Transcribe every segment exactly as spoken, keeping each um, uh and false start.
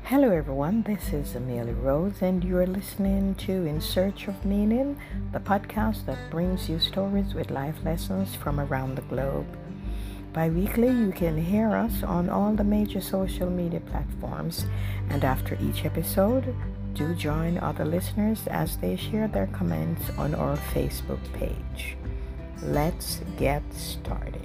Hello, everyone. This is Amelia Rose, and you are listening to In Search of Meaning, the podcast that brings you stories with life lessons from around the globe. Bi-weekly, you can hear us on all the major social media platforms, and after each episode, do join other listeners as they share their comments on our Facebook page. Let's get started.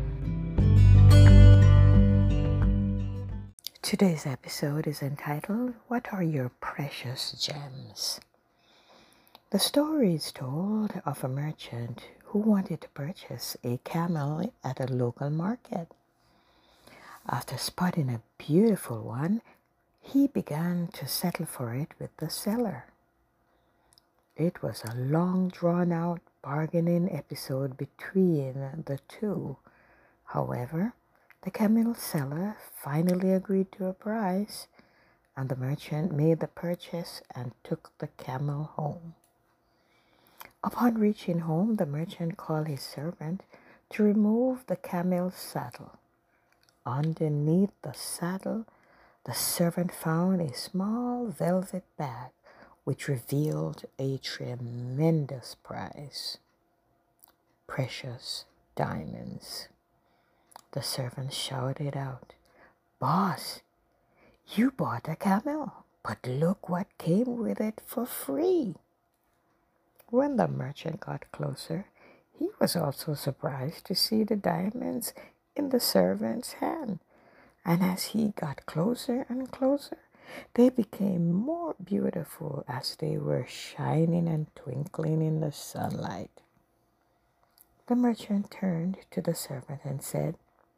Today's episode is entitled, What Are Your Precious Gems? The story is told of a merchant who wanted to purchase a camel at a local market. After spotting a beautiful one, he began to settle for it with the seller. It was a long drawn-out bargaining episode between the two. However, the camel seller finally agreed to a price, and the merchant made the purchase and took the camel home. Upon reaching home, the merchant called his servant to remove the camel's saddle. Underneath the saddle, the servant found a small velvet bag which revealed a tremendous prize: precious diamonds. The servant shouted out, "Boss, you bought a camel, but look what came with it for free." When the merchant got closer, he was also surprised to see the diamonds in the servant's hand. And as he got closer and closer, they became more beautiful as they were shining and twinkling in the sunlight. The merchant turned to the servant and said,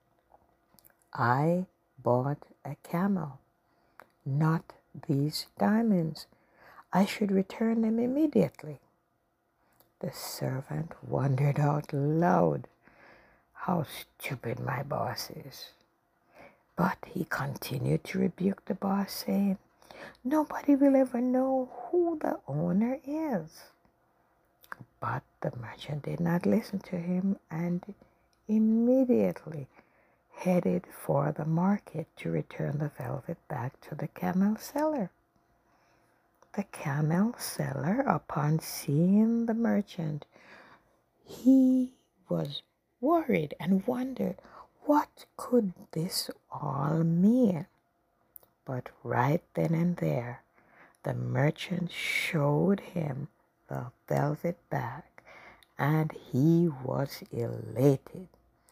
"I bought a camel, not these diamonds. I should return them immediately." The servant wondered out loud how stupid my boss is. But he continued to rebuke the boss, saying, "Nobody will ever know who the owner is." But the merchant did not listen to him and immediately headed for the market to return the velvet bag to the camel seller. The camel seller, upon seeing the merchant, he was worried and wondered what could this all mean. But right then and there, the merchant showed him the velvet bag, and he was elated,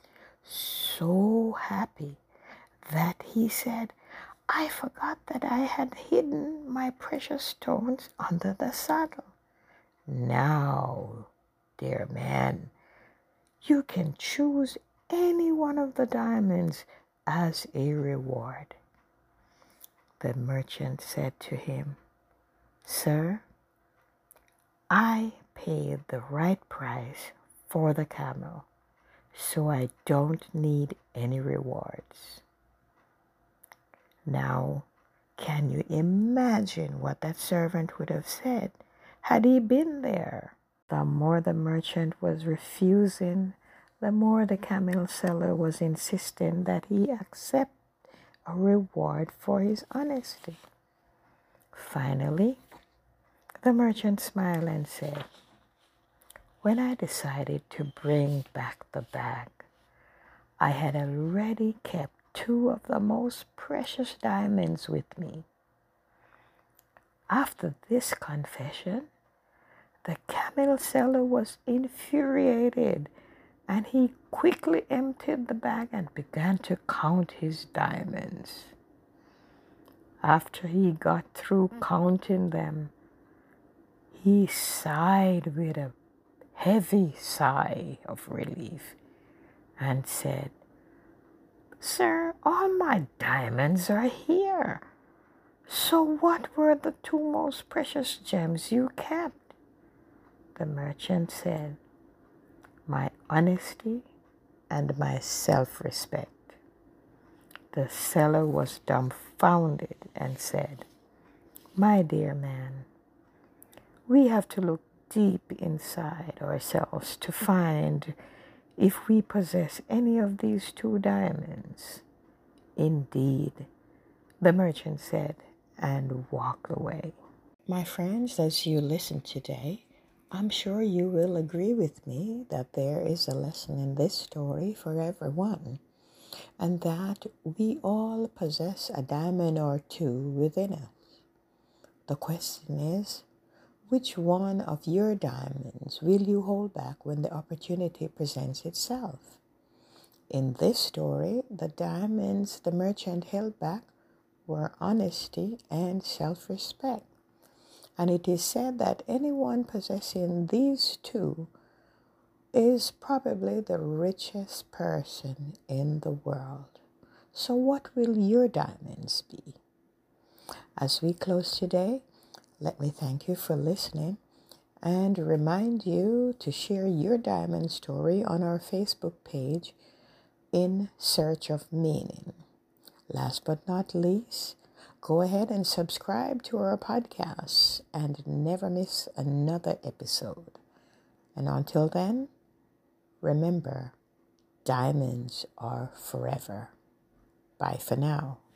so happy that he said, "I forgot that I had hidden my precious stones under the saddle. Now, dear man, you can choose any one of the diamonds as a reward." The merchant said to him, "Sir, I paid the right price for the camel, so I don't need any rewards." Now, can you imagine what that servant would have said had he been there? The more the merchant was refusing, the more the camel seller was insisting that he accept a reward for his honesty. Finally, the merchant smiled and said, "When I decided to bring back the bag, I had already kept two of the most precious diamonds with me." After this confession, the camel seller was infuriated, and he quickly emptied the bag and began to count his diamonds. After he got through counting them, he sighed with a heavy sigh of relief and said, "Sir, all my diamonds are here. So what were the two most precious gems you kept?" The merchant said, "My honesty and my self-respect." The seller was dumbfounded and said, "My dear man, we have to look deep inside ourselves to find if we possess any of these two diamonds." "Indeed," the merchant said, and walked away. My friends, as you listen today, I'm sure you will agree with me that there is a lesson in this story for everyone, and that we all possess a diamond or two within us. The question is, which one of your diamonds will you hold back when the opportunity presents itself? In this story, the diamonds the merchant held back were honesty and self-respect. And it is said that anyone possessing these two is probably the richest person in the world. So what will your diamonds be? As we close today, let me thank you for listening and remind you to share your diamond story on our Facebook page, In Search of Meaning. Last but not least, go ahead and subscribe to our podcast and never miss another episode. And until then, remember, diamonds are forever. Bye for now.